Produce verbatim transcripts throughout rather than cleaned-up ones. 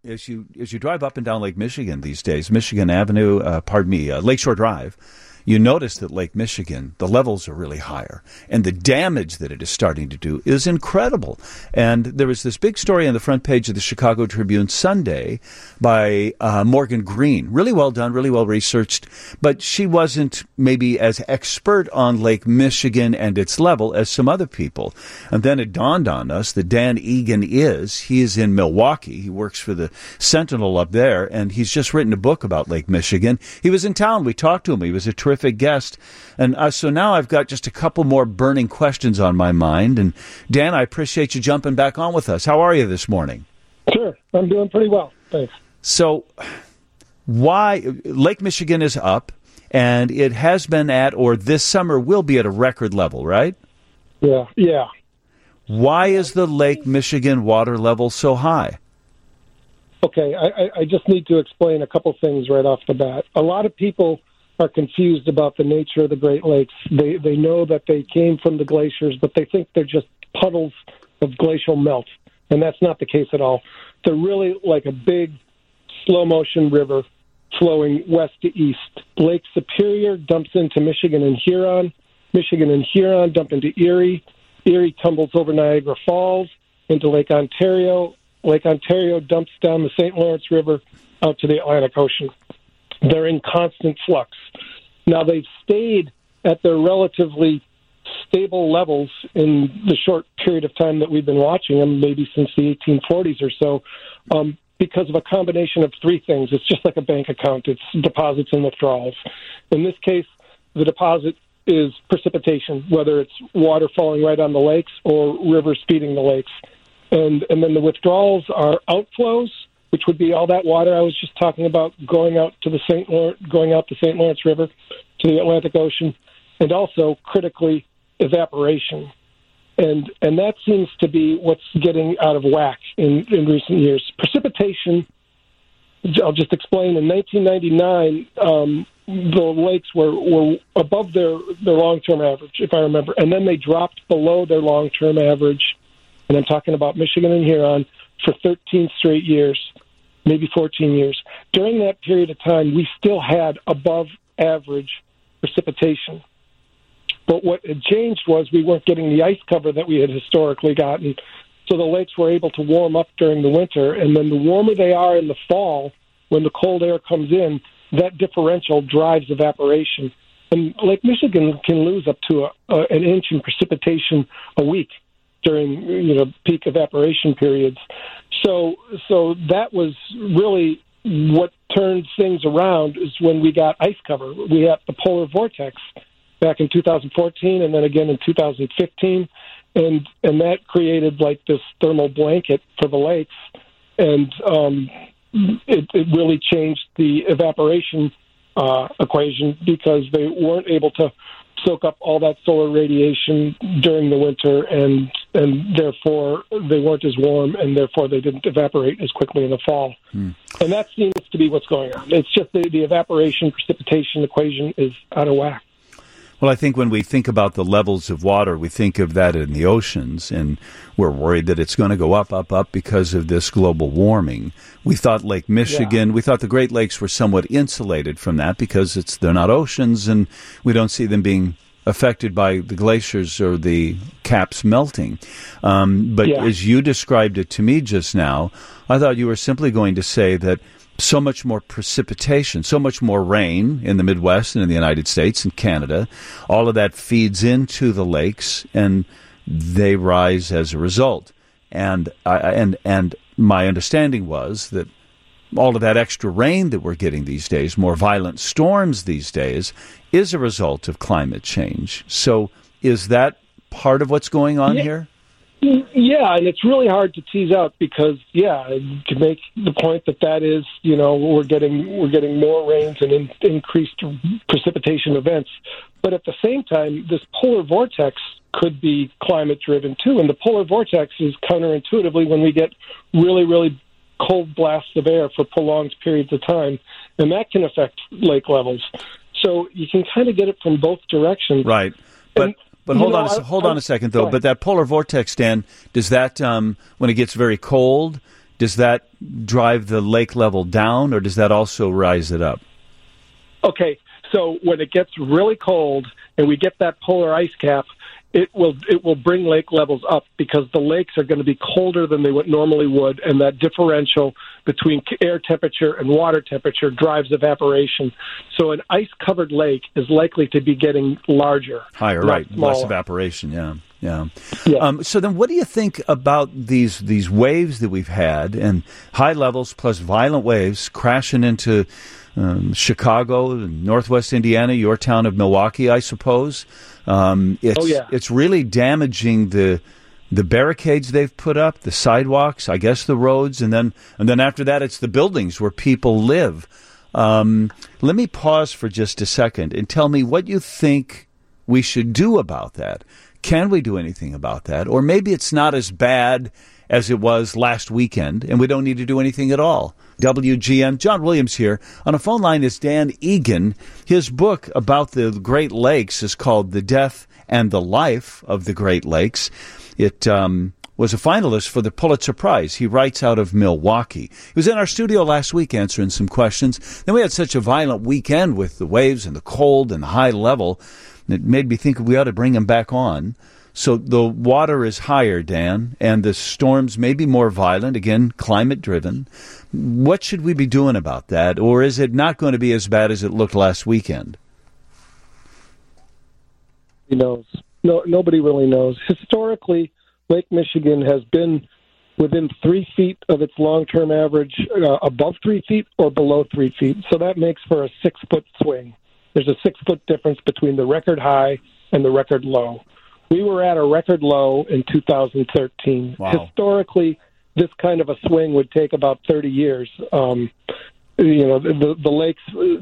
as you as you drive up and down Lake Michigan these days, Michigan Avenue, uh, pardon me, uh, Lakeshore Drive, you notice that Lake Michigan, the levels are really higher, and the damage that it is starting to do is incredible. And there was this big story on the front page of the Chicago Tribune Sunday by uh, Morgan Green. Really well done, really well researched, but she wasn't maybe as expert on Lake Michigan and its level as some other people. And then it dawned on us that Dan Egan is. He is in Milwaukee. He works for the Sentinel up there, and he's just written a book about Lake Michigan. He was in town. We talked to him. He was a terrific guest. And uh, so now I've got just a couple more burning questions on my mind. And Dan, I appreciate you jumping back on with us. How are you this morning? Sure. I'm doing pretty well. Thanks. So why Lake Michigan is up, and it has been at, or this summer will be at a record level, right? Yeah. Yeah. Why is the Lake Michigan water level so high? Okay. I, I just need to explain a couple things right off the bat. A lot of people are confused about the nature of the Great Lakes. They they know that they came from the glaciers, but they think they're just puddles of glacial melt, and that's not the case at all. They're really like a big, slow-motion river flowing west to east. Lake Superior dumps into Michigan and Huron. Michigan and Huron dump into Erie. Erie tumbles over Niagara Falls into Lake Ontario. Lake Ontario dumps down the Saint Lawrence River out to the Atlantic Ocean. They're in constant flux. Now, they've stayed at their relatively stable levels in the short period of time that we've been watching them, maybe since the eighteen forties or so, um, because of a combination of three things. It's just like a bank account. It's deposits and withdrawals. In this case, the deposit is precipitation, whether it's water falling right on the lakes or rivers feeding the lakes. And, and then the withdrawals are outflows, which would be all that water I was just talking about going out to the Saint Lawrence, going out the Saint Lawrence River to the Atlantic Ocean, and also critically evaporation. And and that seems to be what's getting out of whack in, in recent years. Precipitation, I'll just explain. In nineteen ninety-nine, um, the lakes were, were above their, their long-term average, if I remember, and then they dropped below their long-term average, and I'm talking about Michigan and Huron, for thirteen straight years. Maybe fourteen years. During that period of time, we still had above average precipitation. But what had changed was we weren't getting the ice cover that we had historically gotten, so the lakes were able to warm up during the winter, and then the warmer they are in the fall, when the cold air comes in, that differential drives evaporation. And Lake Michigan can lose up to a, a, an inch in precipitation a week during, you know, peak evaporation periods. So so that was really what turned things around, is when we got ice cover. We had the polar vortex back in two thousand fourteen and then again in two thousand fifteen, and and that created like this thermal blanket for the lakes, and um, it, it really changed the evaporation uh, equation, because they weren't able to soak up all that solar radiation during the winter, and and therefore they weren't as warm, and therefore they didn't evaporate as quickly in the fall. Hmm. And that seems to be what's going on. It's just the, the evaporation precipitation equation is out of whack. Well, I think when we think about the levels of water, we think of that in the oceans, and we're worried that it's going to go up, up, up because of this global warming. We thought Lake Michigan, yeah. we thought the Great Lakes were somewhat insulated from that because it's they're not oceans, and we don't see them being affected by the glaciers or the caps melting. Um, but yeah. as you described it to me just now, I thought you were simply going to say that so much more precipitation, so much more rain in the Midwest and in the United States and Canada, all of that feeds into the lakes, and they rise as a result. And I, and and my understanding was that all of that extra rain that we're getting these days, more violent storms these days, is a result of climate change. So is that part of what's going on yeah. here? Yeah, and it's really hard to tease out because, yeah, to make the point that that is, you know, we're getting we're getting more rains and in, increased precipitation events. But at the same time, this polar vortex could be climate-driven too. And the polar vortex is counterintuitively when we get really, really cold blasts of air for prolonged periods of time, and that can affect lake levels. So you can kind of get it from both directions. Right, but... And, But hold you on, know, a, hold I, on a second, though. I, But that polar vortex, Dan, does that, um, when it gets very cold, does that drive the lake level down, or does that also rise it up? Okay, so when it gets really cold and we get that polar ice cap, it will it will bring lake levels up because the lakes are going to be colder than they would normally would, and that differential between air temperature and water temperature drives evaporation. So an ice-covered lake is likely to be getting larger. Higher, right. Smaller. Less evaporation, yeah. Yeah. yeah. Um, so then what do you think about these these waves that we've had, and high levels plus violent waves crashing into um, Chicago, Northwest Indiana, your town of Milwaukee, I suppose? Um, it's, oh, yeah. It's really damaging the the barricades they've put up, the sidewalks, I guess the roads, and then and then after that it's the buildings where people live. Um, let me pause for just a second and tell me what you think we should do about that. Can we do anything about that? Or maybe it's not as bad as it was last weekend, and we don't need to do anything at all. W G N, John Williams here. On a phone line is Dan Egan. His book about the Great Lakes is called The Death and the Life of the Great Lakes. It um, was a finalist for the Pulitzer Prize. He writes out of Milwaukee. He was in our studio last week answering some questions. Then we had such a violent weekend with the waves and the cold and the high level. It made me think we ought to bring him back on. So the water is higher, Dan, and the storms may be more violent, again, climate-driven. What should we be doing about that? Or is it not going to be as bad as it looked last weekend? Who knows? No, nobody really knows. Historically, Lake Michigan has been within three feet of its long-term average, uh, above three feet or below three feet. So that makes for a six-foot swing. There's a six-foot difference between the record high and the record low. We were at a record low in two thousand thirteen. Wow. Historically, this kind of a swing would take about thirty years. Um, you know, the, the lakes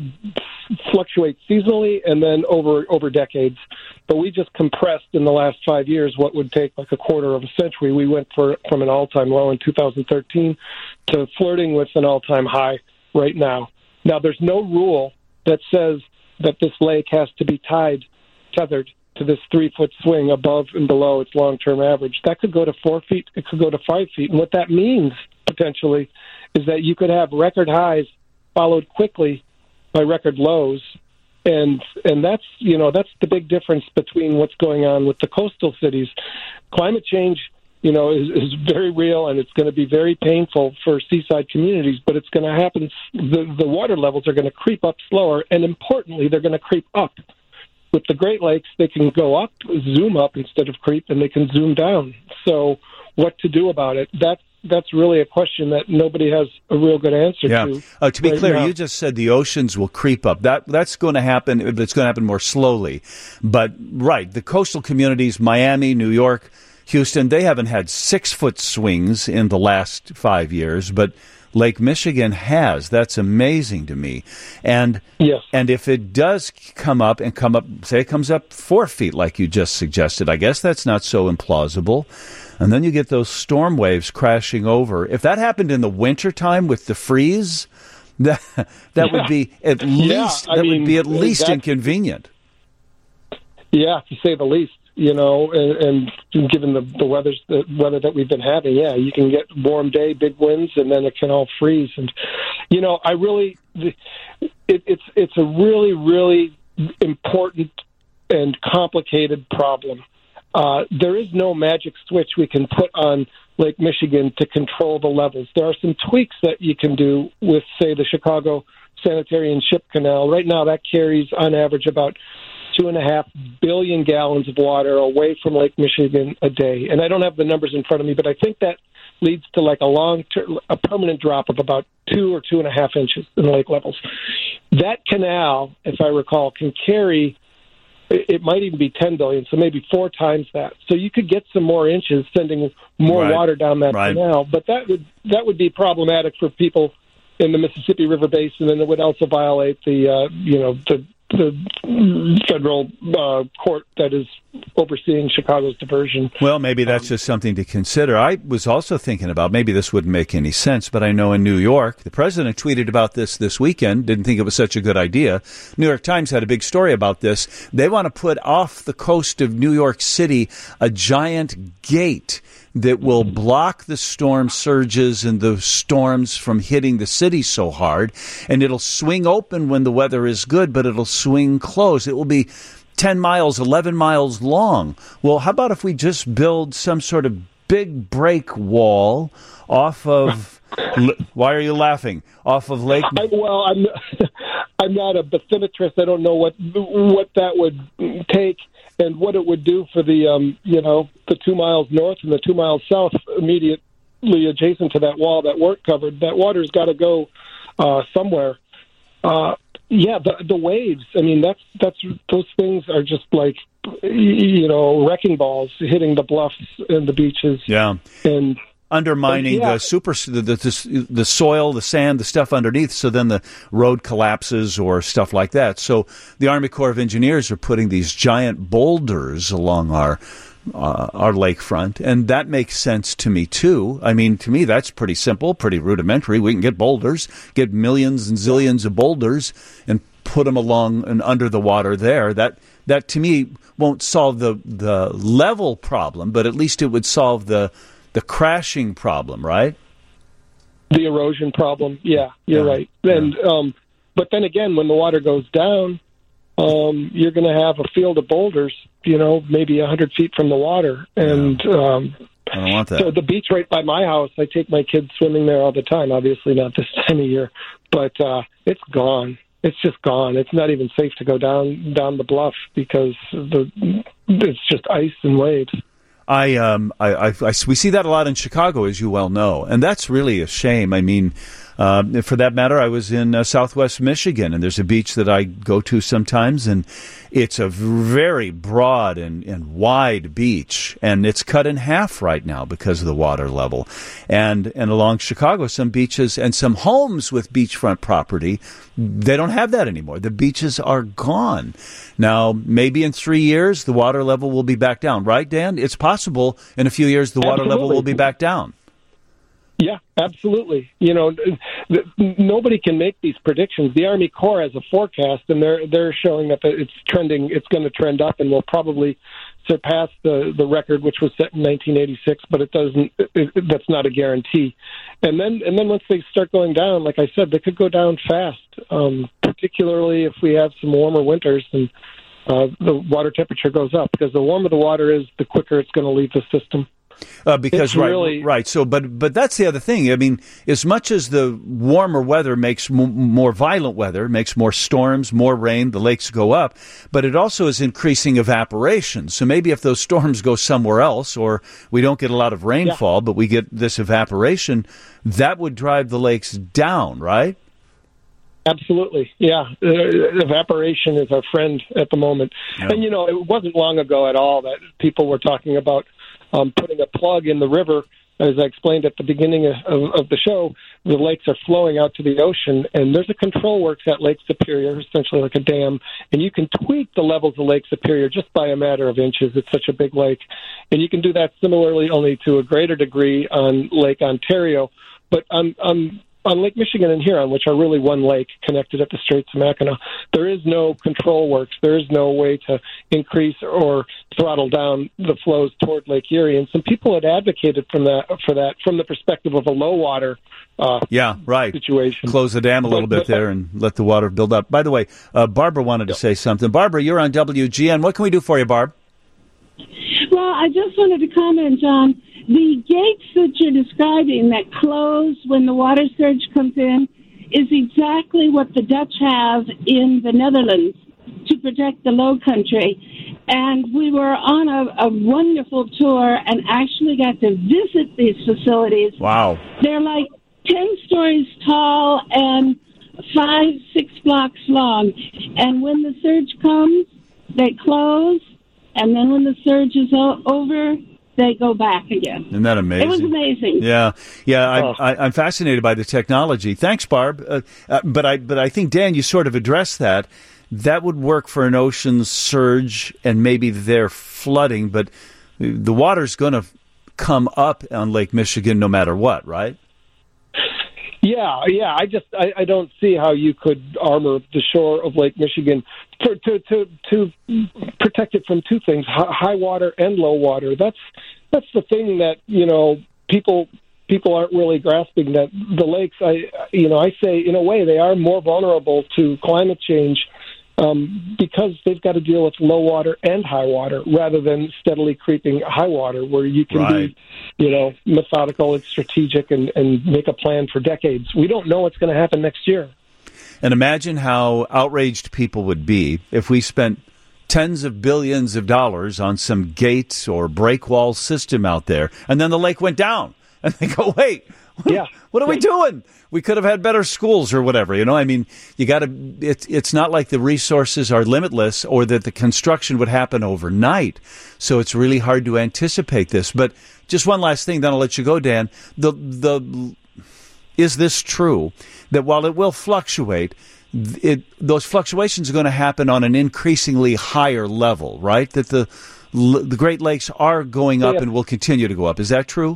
fluctuate seasonally and then over over decades. But we just compressed in the last five years what would take like a quarter of a century. We went for, from an all-time low in two thousand thirteen to flirting with an all-time high right now. Now, there's no rule that says that this lake has to be tied, tethered to this three-foot swing above and below its long-term average. That could go to four feet. It could go to five feet. And what that means, potentially, is that you could have record highs followed quickly by record lows. And and that's, you know, that's the big difference between what's going on with the coastal cities. Climate change, you know, is, is very real, and it's going to be very painful for seaside communities, but it's going to happen. The, the water levels are going to creep up slower, and importantly, they're going to creep up. With the Great Lakes, they can go up, zoom up instead of creep, and they can zoom down. So what to do about it? That's, that's really a question that nobody has a real good answer yeah. to. Uh, to be right clear, now. You just said the oceans will creep up. That That's going to happen. It's going to happen more slowly. But, right, the coastal communities, Miami, New York, Houston, they haven't had six-foot swings in the last five years, but Lake Michigan has. That's amazing to me. And yes. and if it does come up and come up, say it comes up four feet like you just suggested, I guess that's not so implausible. And then you get those storm waves crashing over. If that happened in the wintertime with the freeze, that that yeah. would be at least yeah, that mean, would be at least that, inconvenient. Yeah, to say the least. You know, and, and given the, the weather's the weather that we've been having, yeah, you can get warm day, big winds, and then it can all freeze. And you know, I really, it, it's it's a really really important and complicated problem. Uh, there is no magic switch we can put on Lake Michigan to control the levels. There are some tweaks that you can do with, say, the Chicago Sanitary and Ship Canal. Right now, that carries on average about two and a half billion gallons of water away from Lake Michigan a day. And I don't have the numbers in front of me, but I think that leads to like a long, term, a permanent drop of about two or two and a half inches in lake levels. That canal, if I recall, can carry, it might even be ten billion, so maybe four times that. So you could get some more inches sending more right. water down that right. canal, but that would that would be problematic for people in the Mississippi River Basin, and it would also violate the, uh, you know, the the federal uh, court that is overseeing Chicago's diversion. Well, maybe that's um, just something to consider. I was also thinking about, maybe this wouldn't make any sense, but I know in New York, the president tweeted about this this weekend, didn't think it was such a good idea. New York Times had a big story about this. They want to put off the coast of New York City a giant gate that will block the storm surges and the storms from hitting the city so hard, and it'll swing open when the weather is good, but it'll swing closed. It will be ten miles, eleven miles long. Well, how about if we just build some sort of big break wall off of, why are you laughing, off of Lake? I, well, I'm, I'm not a bathymetrist. I don't know what what that would take and what it would do for the, um, you know, the two miles north and the two miles south immediately adjacent to that wall that weren't covered. That water's got to go uh, somewhere. Uh, yeah, the the waves. I mean, that's that's those things are just like, you know, wrecking balls hitting the bluffs and the beaches. Yeah, and undermining yeah. the super the, the the soil, the sand, the stuff underneath. So then the road collapses or stuff like that. So the Army Corps of Engineers are putting these giant boulders along our uh, our lakefront, and that makes sense to me too. I mean, to me, that's pretty simple, pretty rudimentary. We can get boulders, get millions and zillions of boulders, and put them along and under the water there. That that to me won't solve the the level problem, but at least it would solve the the crashing problem, right? The erosion problem. Yeah, you're yeah. right. And yeah. um, but then again, when the water goes down, um, you're going to have a field of boulders, you know, maybe a hundred feet from the water, and yeah. um, I don't want that. So the beach right by my house, I take my kids swimming there all the time. Obviously, not this time of year, but uh, it's gone. It's just gone. It's not even safe to go down down the bluff because the it's just ice and waves. I, um, I, I, I, we see that a lot in Chicago, as you well know, and that's really a shame. I mean, uh, for that matter, I was in uh, Southwest Michigan, and there's a beach that I go to sometimes, and it's a very broad and, and wide beach, and it's cut in half right now because of the water level. And and along Chicago, some beaches and some homes with beachfront property, they don't have that anymore. The beaches are gone. Now, maybe in three years, the water level will be back down. Right, Dan? It's possible in a few years the water Absolutely. level will be back down. Yeah, absolutely. You know, nobody can make these predictions. The Army Corps has a forecast, and they're they're showing that it's trending. It's going to trend up, and will probably surpass the the record, which was set in nineteen eighty-six. But it doesn't. It, that's not a guarantee. And then and then once they start going down, like I said, they could go down fast. Um, particularly if we have some warmer winters and uh, the water temperature goes up. Because the warmer the water is, the quicker it's going to leave the system. Uh, because it's right, really, right. So, but but that's the other thing. I mean, as much as the warmer weather makes m- more violent weather, makes more storms, more rain, the lakes go up. But it also is increasing evaporation. So maybe if those storms go somewhere else, or we don't get a lot of rainfall, yeah. but we get this evaporation, that would drive the lakes down, right? Absolutely, yeah. Uh, evaporation is our friend at the moment. Yeah. And you know, it wasn't long ago at all that people were talking about Um, putting a plug in the river. As I explained at the beginning of, of, of the show, the lakes are flowing out to the ocean, and there's a control works at Lake Superior, essentially like a dam, and you can tweak the levels of Lake Superior just by a matter of inches. It's such a big lake. And you can do that similarly, only to a greater degree, on Lake Ontario. But on, on on Lake Michigan and Huron, which are really one lake connected at the Straits of Mackinac, there is no control works. There is no way to increase or throttle down the flows toward Lake Erie. And some people had advocated from that, for that from the perspective of a low water uh, yeah, right. situation. Close the dam a little but, bit but, there and let the water build up. By the way, uh, Barbara wanted to say something. Barbara, you're on W G N. What can we do for you, Barb? Well, I just wanted to comment, John. The gates that you're describing that close when the water surge comes in is exactly what the Dutch have in the Netherlands to protect the Low Country. And we were on a, a wonderful tour and actually got to visit these facilities. Wow. They're like ten stories tall and five, six blocks long. And when the surge comes, they close. And then when the surge is o- over, they go back again. Isn't that amazing? It was amazing. Yeah, yeah. I, oh. I, I'm fascinated by the technology. Thanks, Barb. Uh, uh, but I, but I think Dan, you sort of addressed that. That would work for an ocean surge and maybe their flooding, but the water's going to come up on Lake Michigan no matter what, right? Yeah, yeah. I just I, I don't see how you could armor the shore of Lake Michigan for, to to to protect it from two things: high water and low water. That's that's the thing that you know people people aren't really grasping. That the lakes, I you know, I say in a way they are more vulnerable to climate change. Um, because they've got to deal with low water and high water rather than steadily creeping high water where you can right. be, you know, methodical and strategic and, and make a plan for decades. We don't know what's going to happen next year. And imagine how outraged people would be if we spent tens of billions of dollars on some gates or break wall system out there, and then the lake went down. And they go, wait, what, yeah. what are we doing? We could have had better schools or whatever. You know, I mean, you got to, it's, it's not like the resources are limitless or that the construction would happen overnight. So it's really hard to anticipate this. But just one last thing, then I'll let you go, Dan. The, the, is this true that while it will fluctuate, it, those fluctuations are going to happen on an increasingly higher level, right? That the, the Great Lakes are going up yeah. and will continue to go up. Is that true?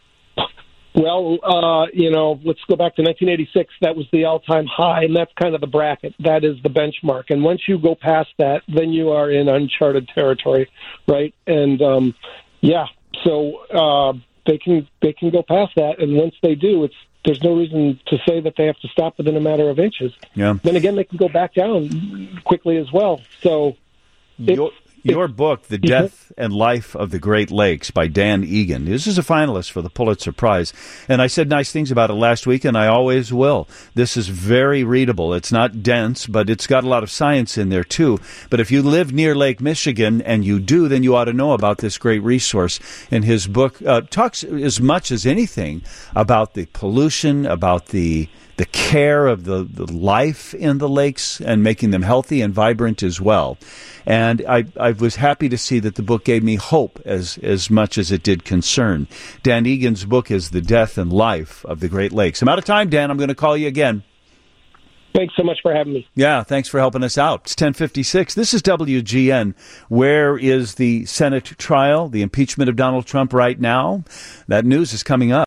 Well, uh, you know, let's go back to nineteen eighty-six. That was the all-time high, and that's kind of the bracket. That is the benchmark. And once you go past that, then you are in uncharted territory, right? And, um, yeah, so uh, they can they can go past that, and once they do, it's there's no reason to say that they have to stop within a matter of inches. Yeah. Then again, they can go back down quickly as well. So Your, your book, The Death and Life of the Great Lakes by Dan Egan. This is a finalist for the Pulitzer Prize. And I said nice things about it last week, and I always will. This is very readable. It's not dense, but it's got a lot of science in there, too. But if you live near Lake Michigan, and you do, then you ought to know about this great resource. And his book uh, talks as much as anything about the pollution, about the the care of the, the life in the lakes and making them healthy and vibrant as well. And I, I was happy to see that the book gave me hope as, as much as it did concern. Dan Egan's book is The Death and Life of the Great Lakes. I'm out of time, Dan. I'm going to call you again. Thanks so much for having me. Yeah, thanks for helping us out. It's ten fifty-six. This is W G N. Where is the Senate trial, the impeachment of Donald Trump right now? That news is coming up.